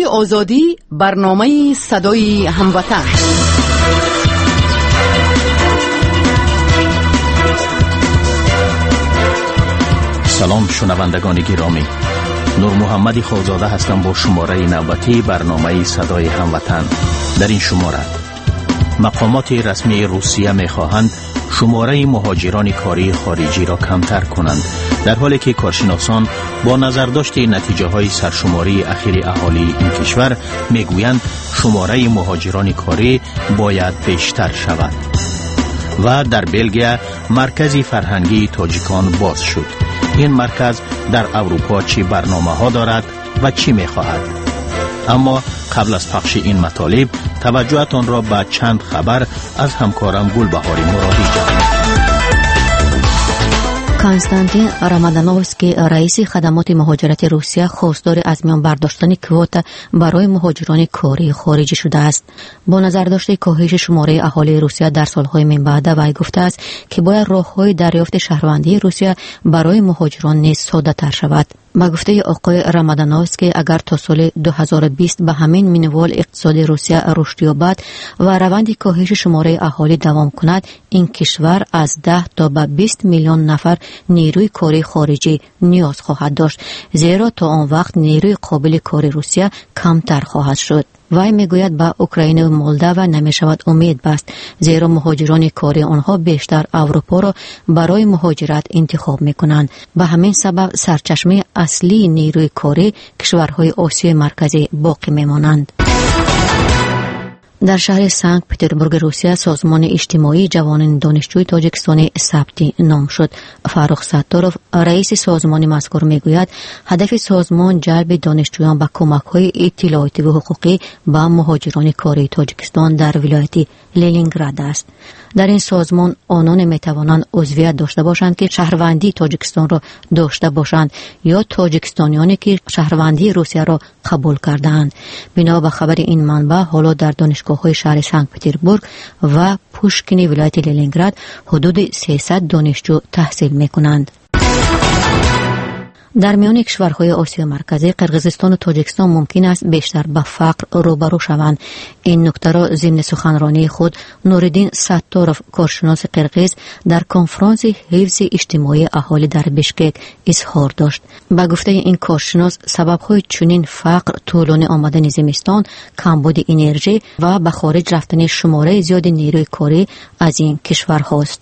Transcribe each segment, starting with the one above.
آزادی، برنامه صدای هموطن. سلام شنوندگان گرامی، نور محمد خوزاده هستم با شماره نوبتی برنامه صدای هموطن. در این شماره مقامات رسمی روسیه می‌خواهند شماره مهاجران کاری خارجی را کمتر کنند، در حالی که کارشناسان با نظرداشت نتیجه‌های سرشماری اخیر اهالی این کشور می‌گویند شماره مهاجران کاری باید بیشتر شود. و در بلژیم مرکز فرهنگی تاجیکان باز شد. این مرکز در اروپا چه برنامه‌ها دارد و چی می‌خواهد؟ اما قبل از پخش این مطالب توجهتان را به چند خبر از همکارم گلبهاری مرادی جلب. کنستانتین رامادانوفسکی رئیس خدمات مهاجرت روسیه خواستار از میان برداشتن کوتا برای مهاجران کاری خارجی شده است. با نظر داشته کاهش شماره اهالی روسیه در سالهای من بعد وی گفته است که باید راه‌های دریافت شهروندی روسیه برای مهاجران نیز ساده تر شود. با گفته آقای رامادانوفسکی اگر تا سال 2020 به همین منوال اقتصاد روسیه رشد یابد و روند کاهش شماره اهالی دوام کند، این کشور از 10 تا به 20 میلیون نفر نیروی کاری خارجی نیاز خواهد داشت، زیرا تا آن وقت نیروی قابل کار روسیه کمتر خواهد شد. وی میگوید با اوکراین و مولداوا نمیشود امید بست، زیرا مهاجران کاری آنها بیشتر اروپا را برای مهاجرت انتخاب میکنند. به همین سبب سرچشمه اصلی نیروی کاری کشورهای آسیای مرکزی باقی میمانند. در شهر سنت پترزبورگ روسیه سازمان اجتماعی جوانان دانشجوی تاجیکستانی ثبتی نام شد. فاروق ستاروف رئیس سازمان مذکور میگوید هدف سازمان جلب دانشجویان به کمک‌های اطلاعاتی و حقوقی به مهاجران کاری تاجیکستان در ولایت لنینگراد است. در این سازمان آنان میتوانند عضویت داشته باشند که شهروندی تاجیکستان را داشته باشند یا تاجیکستانیانی که شهروندی روسیه را قبول کرده‌اند. بنا به خبر این منبع حالا در دانشگاه‌های شهر سنت پترزبورگ و پوشکین ولایت لنینگراد حدود 300 دانشجو تحصیل می‌کنند. در میان کشورهای آسیا مرکزی قرقیزستان و تاجیکستان ممکن است بیشتر به فقر روبرو شوند. این نکته را ضمن سخنرانی خود نوردین ستاروف کارشناس قرقیز در کنفرانس حفظ اجتماعی اهالی در بشکک اظهار داشت. با گفته این کارشناس سبب‌های چنین فقر طولانی آمدن زمستان، کمبود انرژی و به خارج رفتن شماره زیاد نیروی کاری از این کشورهاست.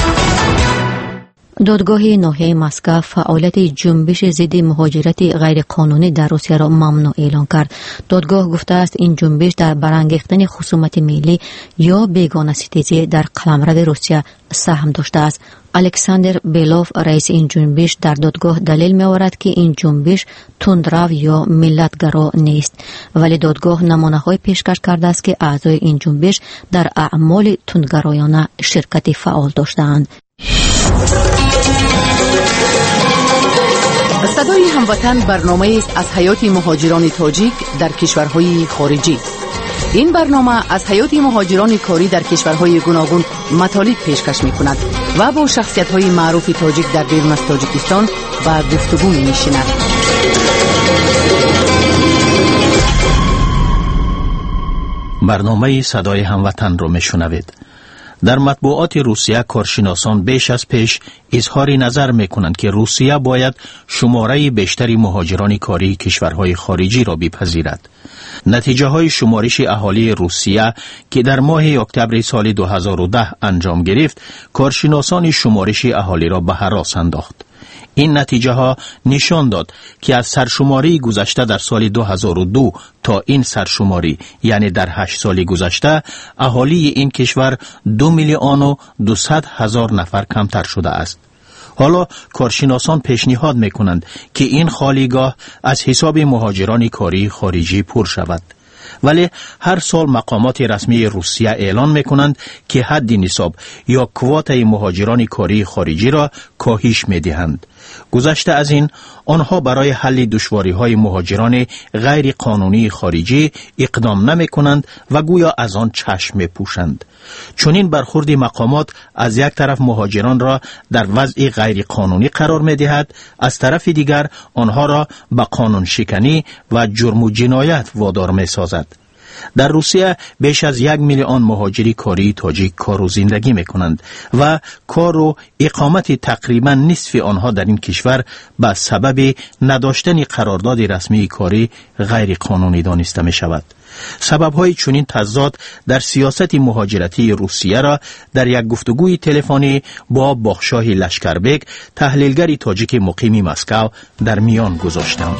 دادگاه ناحیه مسکو فعالیت جنبش ضد مهاجرت غیرقانونی در روسیه را ممنوع اعلام کرد. دادگاه گفته است این جنبش در برانگیختن خصومت ملی یا بیگانه ستیزی در قلمرو روسیه سهم داشته است. الکساندر بیلوف رئیس این جنبش در دادگاه دلیل می‌آورد که این جنبش تندرو یا ملتگرا نیست، ولی دادگاه نمونه‌های پیشکش کرده است که اعضای این جنبش در اعمال تندگرایانه شرکت فعال داشته‌اند. صدای هموطن برنامه است از حیات مهاجران تاجیک در کشورهای خارجی. این برنامه از حیات مهاجران کاری در کشورهای گوناگون مطالب پیشکش می‌کند و با شخصیت‌های معروف تاجیک در بیرون از تاجیکستان به گفتگو می‌نشیند. برنامه صدای هموطن را میشنوید. در مطبوعات روسیه کارشناسان بیش از پیش اظهار نظر میکنند که روسیه باید شماره بیشتری مهاجران کاری کشورهای خارجی را بپذیرد. نتیجه های شمارش اهالی روسیه که در ماه اکتبر سال 2010 انجام گرفت، کارشناسان شمارش اهالی را به هراس انداخت. این نتیجه ها نشان داد که از سرشماری گذشته در سال 2002 تا این سرشماری، یعنی در 8 سال گذشته، اهالی این کشور 2,200,000 نفر کمتر شده است. حالا کارشناسان پیشنهاد میکنند که این خالیگاه از حساب مهاجران کاری خارجی پر شود. ولی هر سال مقامات رسمی روسیه اعلان میکنند که حد نصاب یا کوتای مهاجران کاری خارجی را کاهش میدهند. گذشته از این، آنها برای حل دشواری‌های مهاجران غیر قانونی خارجی اقدام نمی‌کنند و گویا از آن چشم می‌پوشند. چنین برخورد مقامات از یک طرف مهاجران را در وضع غیر قانونی قرار می‌دهد، از طرف دیگر آنها را به قانون شکنی و جرم و جنایت وادار می‌سازد. در روسیه بیش از 1 میلیون مهاجری کاری تاجیک کار و زندگی میکنند و کار و اقامت تقریبا نصف آنها در این کشور به سبب نداشتن قرارداد رسمی کاری غیر قانونی دانسته می شود. سبب‌های چنین تضاد در سیاست مهاجرتی روسیه را در یک گفتگوی تلفنی با باخشاه لشکربک، تحلیلگر تاجیک مقیم مسکو، در میان گذاشتم.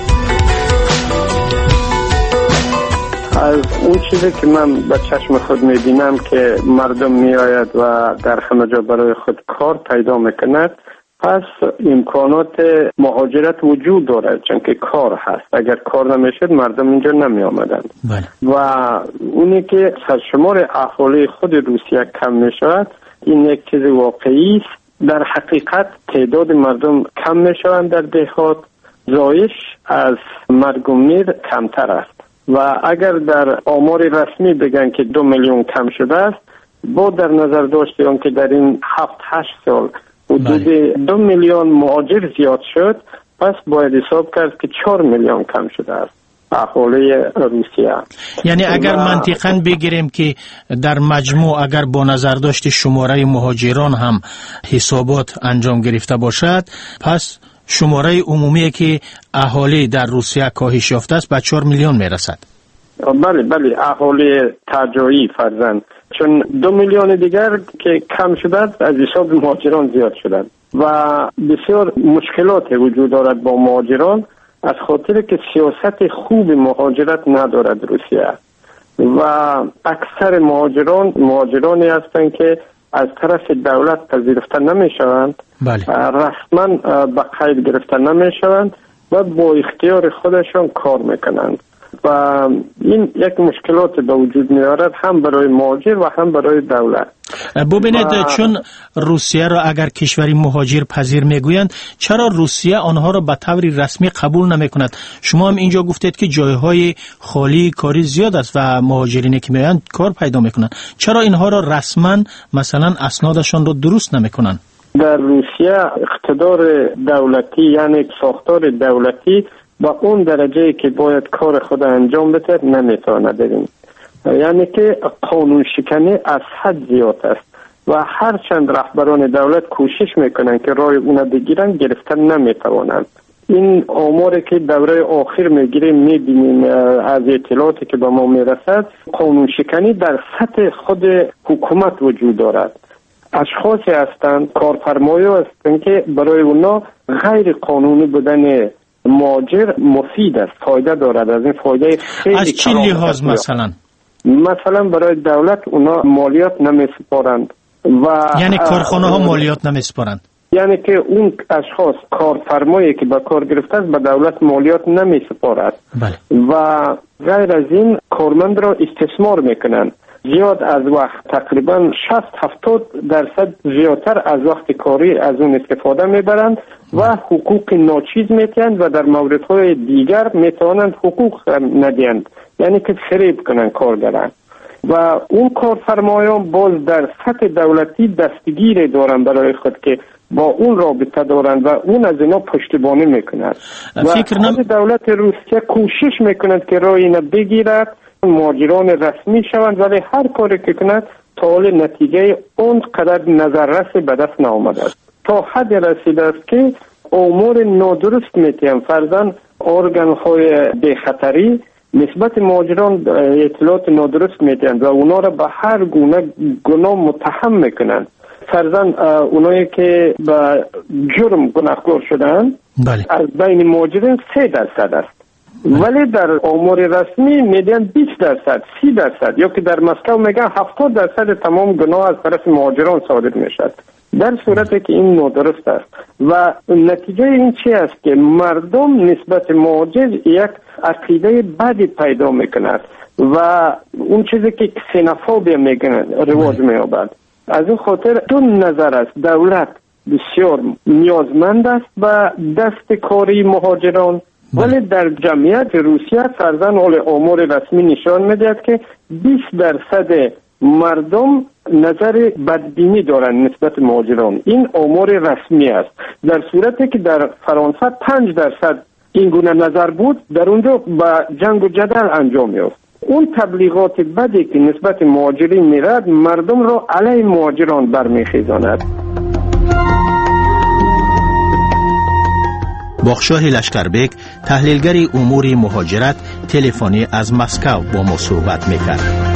از اون چیزی که من به چشم خود میبینم که مردم میآید و در همه جا برای خود کار پیدا میکند، پس امکانات مهاجرت وجود دارد، چون که کار هست. اگر کار نمیشد مردم اینجا نمی آمدند. و اونی که سرشمار اهالی خود روسیه کم میشود، این یک چیز واقعی است. در حقیقت تعداد مردم کم میشوند در دهات، زایش از مرگ و میر کمتر است. و اگر در آمار رسمی بگن که 2 میلیون کم شده است، با در نظر داشتیم که در این 7-8 سال حدود 2 میلیون مهاجر زیاد شد، پس باید حساب کرد که 4 میلیون کم شده است اهالی روسیه. یعنی اگر منطقاً بگیریم که در مجموع اگر با نظر داشت شماره مهاجران هم حسابات انجام گرفته باشد، پس شماره عمومی که اهالی در روسیه کاهش یافته است به 4 میلیون میرسد. بله اهالی ترجیحی فرزند، چون 2 میلیون دیگر که کم شده است از حساب مهاجران زیاد شدند و بسیار مشکلات وجود دارد با مهاجران، از خاطر که سیاست خوب مهاجرت ندارد روسیه و اکثر مهاجرانی هستند که از طرف دولت پذیرفته نمی شوند، رسما به قید گرفته نمی شوند و با اختیار خودشان کار میکنند و این یک مشکلات به وجود میارد هم برای مهاجر و هم برای دولت. ببینید، چون روسیه را اگر کشوری مهاجر پذیر میگویند، چرا روسیه آنها را به طور رسمی قبول نمیکند؟ شما هم اینجا گفتید که جایهای خالی کاری زیاد است و مهاجرینی که میآیند کار پیدا میکنند. چرا اینها را رسما مثلا اسنادشان را درست نمیکنند؟ در روسیه اقتدار دولتی، یعنی ساختار دولتی با اون درجه که باید کار خود انجام بده نمیتونه بریم، یعنی که قانون شکنی از حد زیاد است و هر چند رهبران دولت کوشش میکنن که راه اون بگیرن، گرفتن نمیتوانند. این آماری که دوره آخر میگیریم میبینیم از اطلاعاتی که به ما میرسد، قانون شکنی در سطح خود حکومت وجود دارد. اشخاصی هستند، کارفرمایی هستند که برای اونا غیر قانونی بودن مهاجر مفید است، فایده دارد. از این فایده خیلی از چه لحاظ مثلا برای دولت اونا مالیات نمیسپارند و یعنی کارخانه ها مالیات نمیسپارند، یعنی که اون اشخاص کارفرمایی که به کار گرفته است به دولت مالیات نمیسپارد و غیر از این کارمند را استثمار میکنند. زیاد از وقت، تقریبا 60-70% زیادتر از وقت کاری از اون استفاده میبرند و حقوق ناچیز میتیند و در موردهای دیگر میتوانند حقوق ندیند، یعنی که فریب کنند کارگران. و اون کارفرمایان باز در سطح دولتی دستگیری دارند برای خود که با اون رابطه دارند و اون از اینا پشتیبانی میکنند و دولت روسیه کوشش میکند که راه اینا بگیرد، مهاجران رسمی شوند، ولی هر کاری که کند تا حال نتیجه اون قدر نظررس به دست نآمده است. تا حد رسیده است که امور نادرست میتیم فرضاً ارگان های بخطری نسبت مهاجران اطلاعات نادرست میتیم و اونا را به هر گونه گناه متهم میکنند. فرضاً اونایی که به جرم گناهکار شدند از بین مهاجرین 3% است ولی در آمار رسمی میگن 20%، 30%، یا که در مسکو میگن 70% تمام گناه از طرف مهاجران صادر میشد، در صورتی که این نادرست است. و نتیجه این چی است که مردم نسبت مهاجر یک عقیده بدی پیدا میکند و اون چیزی که کسینوفوبیا میگن رواج مییابد. از این خاطر دو نظر است. دولت بسیار نیازمند است به دست کاری مهاجران، ولی در جمعیت روسیه فرضاً آمار رسمی نشان میدهد که 20% مردم نظر بدبینی دارند نسبت مهاجران. این آمار رسمی است. در صورتی که در فرانسه 5% این گونه نظر بود، در اونجا به جنگ و جدل انجام یافت. اون تبلیغات بدی که نسبت مهاجرین میرد مردم را علیه مهاجران برمیخیزاند. باخشاه لشکربک، تحلیلگر امور مهاجرت، تلفنی از مسکو با ما صحبت میکرد.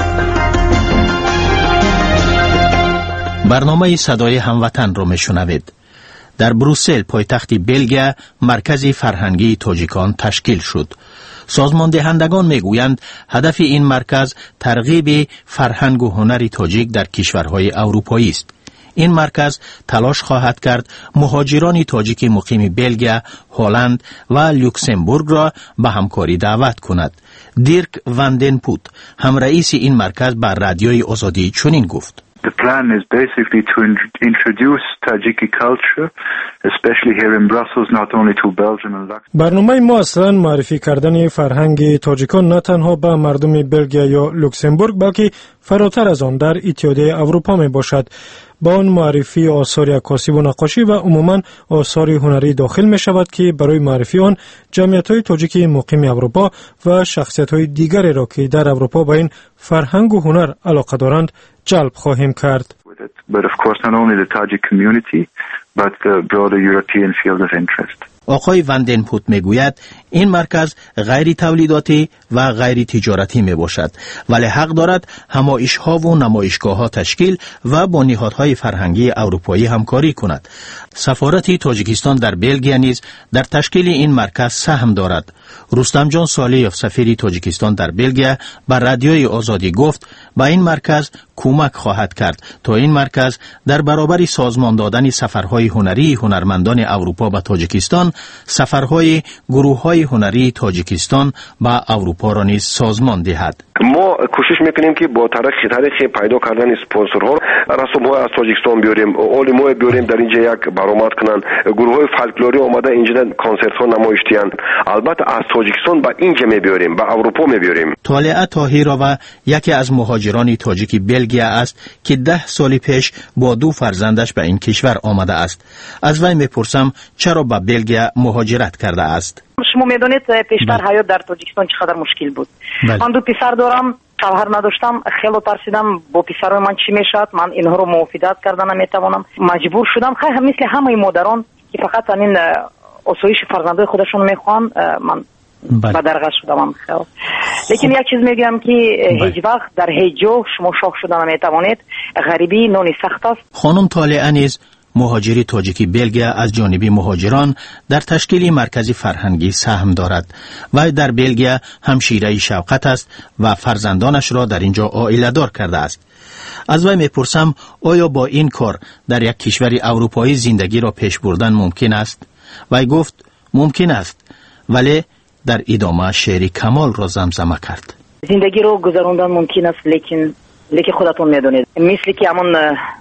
برنامه صدای هموطن را میشنوید. در بروسل پایتخت بلژیک مرکز فرهنگی تاجیکان تشکیل شد. سازمان دهندگان میگویند هدف این مرکز ترغیب فرهنگ و هنر تاجیک در کشورهای اروپایی است. این مرکز تلاش خواهد کرد مهاجران تاجیک مقیم بلژیک، هلند و لوکزامبورگ را به همکاری دعوت کند. دیرک واندن پوت، همرئیس این مرکز بر رادیوی آزادی چنین گفت: The plan is basically to introduce Tajiki culture, especially here in Brussels, not only to Belgium and Luxembourg. برنامه ما اصلا معرفی کردن فرهنگ تاجیکان نه تنها به مردم بلژیک یا لوکزامبورگ بلکه فراتر از آن در اتحادیه اروپا می باشد. با آن معرفی آثار عکاسی و نقاشی و عموما آثار هنری داخل می شود که برای معرفی آن جمعیت‌های تاجیک مقیم اروپا و شخصیت‌های دیگری را که در اروپا به این فرهنگ و هنر علاقه دارند جلب خواهیم کرد. But of course not only the Tajik community but the broader European field of interest. آقای واندن پوت میگوید این مرکز غیر تولیداتی و غیر تجارتی می باشد، ولی حق دارد همایش‌ها و نمایشگاه‌ها تشکیل و با نهادهای فرهنگی اروپایی همکاری کند. سفارت تاجیکستان در بلژیک نیز در تشکیل این مرکز سهم دارد. رستم جان صالحیف سفیر تاجیکستان در بلژیک بر رادیوی آزادی گفت با این مرکز کمک خواهد کرد تا این مرکز در برابر سازمان دادن سفرهای هنری هنرمندان اروپا به تاجیکستان سفرهای گروه‌های هنری تاجیکستان به اروپا را نیز سازمان دهد. ما کوشش میکنیم که با طریق پیدا کردن اسپانسرها رسوم‌ها از تاجیکستان بیاریم، علما بیاریم در اینجا یک برآمد کنن، گروه‌های فولکلوری اومده اینجا کنسرت‌ها نمایش دهند. البته از تاجیکستان به اینجا میبریم، به اروپا میبریم. طالعه طاهرova یکی از مهاجران تاجیک بلژیک است که 10 سال پیش با 2 فرزندش به این کشور آمده است. از وی میپرسم چرا به بلژیک مهاجرت کرده است. شما میدونید پیشتر حیات در تاجیکستان چقدر مشکل بود. من 2 پسر دارم، شوهر نداشتم، خیلی ترسیدم با پسرای من چی میشد، من اینها رو موافقت کردن نمیتوانم، مجبور شدم خیلی مثل همه مادران که فقط این آسایش فرزندای خودشون میخوان، من به درگاه شدم خیلی. لیکن یک چیز میگم که هیچ وقت در هیچ جا شما شاخ شدن نمیتوانید، غریبی نون سخت است. خانم طالعه نیز مهاجری تاجیکی بلژیک از جانب مهاجران در تشکیل مرکز فرهنگی سهم دارد و در بلژیک همشیره شوقت است و فرزندانش را در اینجا عائله دار کرده است. از وی میپرسم آیا با این کار در یک کشور اروپایی زندگی را پیش بردن ممکن است؟ وی گفت ممکن است، ولی در ادامه شعر کمال را زمزمه کرد. زندگی رو گذراندن ممکن است، لیکن خودتون میدونید مثل که همون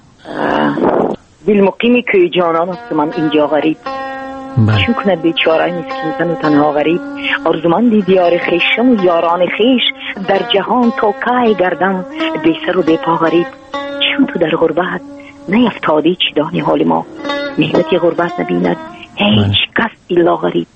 دل مقیمی که جانان است من اینجا غریب، چون کنه بیچاره مسکین زن و تنها غریب، آرزومند دیار خیشم و یاران خیش، در جهان تا کی گردم بی سر و بی پا غریب، چون تو در غربت نیفتادی چی دانی حال ما، محنتی غربت نبیند هیچ کس الا غریب.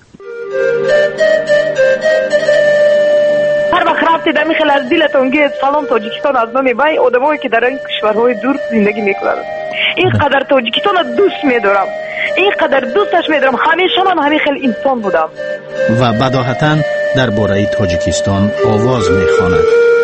هر وقت رفتی دمی خیلی از دلتون گید سلام تاجیکستان از نام بای آدمایی که در این کشورهای دور زندگی میکنند. اینقدر تاجیکستان دوست میدارم، اینقدر دوستش میدارم، همیشه من همین خیلی انسان بودم. و بداهتاً درباره تاجیکستان آواز میخواند.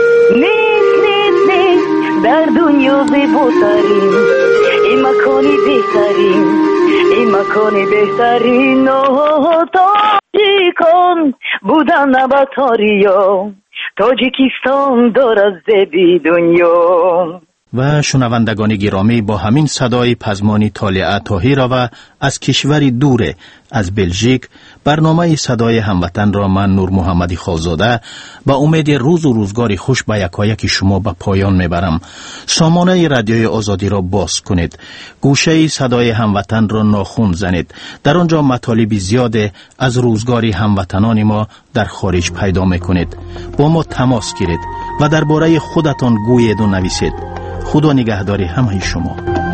نیست در دنیا زیباترین این مکانی بهترین، این مکانی بهترین تاجیکستان. تاجیکان بودن نباتاریا تاجیکستان داره زبی دنیا. و شنوندگان گرامی، با همین صدای پزمانی طالعه طاهرova از کشوری دور از بلژیک برنامه صدای هموطن را من نور محمدی خالزاده با امید روز و روزگار خوش به یکایک شما به پایان میبرم. سامانه رادیوی آزادی را باز کنید، گوشه صدای هموطن را ناخن زنید. در آنجا مطالب زیاد از روزگار هموطنان ما در خارج پیدا میکنید. با ما تماس گیرید و درباره خودتان گویید و نویسید. خدا نگهداری همه شما.